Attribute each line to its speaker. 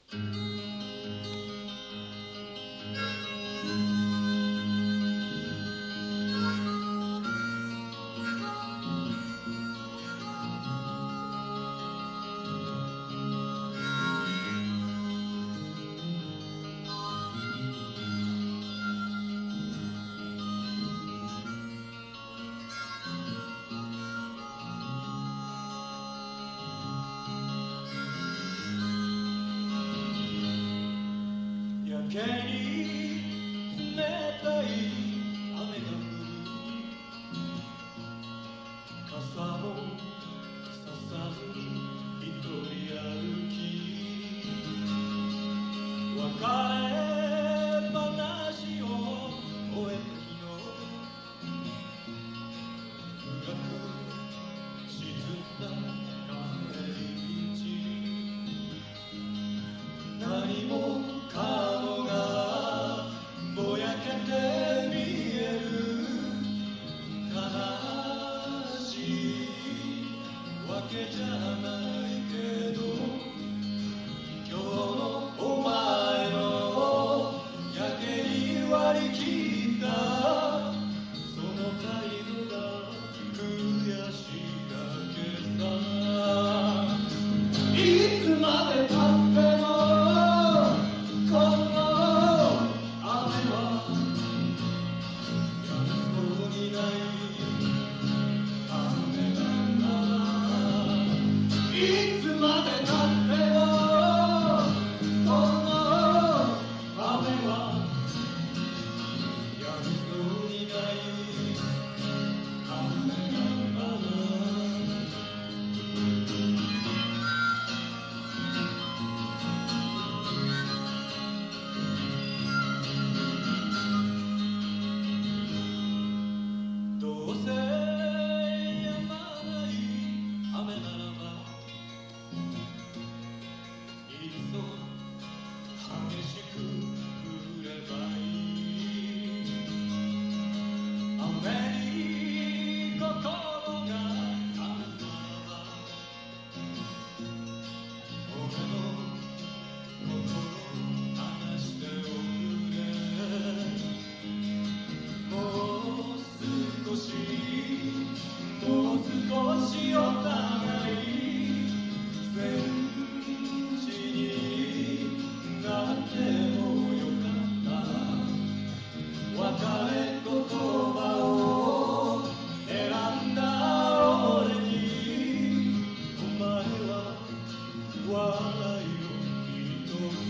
Speaker 1: やけに冷たい雨が降る傘もささずに一人歩き別れ話を終えた日の暗く沈んだ帰り道何もかもがぼやけて見える悲しいわけじゃないけど今日のお前のやけに割り切ったその態度が悔しいだけさいつまで経ってもいつまでたってもこの雨はやみそうにない雨なんだどうせ止まない雨ならばいっそ激しく降ればいい雨に心があるならば俺の心離しておくれもう少しお互い戦士になってもよかった別れ言葉を選んだ俺にお前は笑いを一つ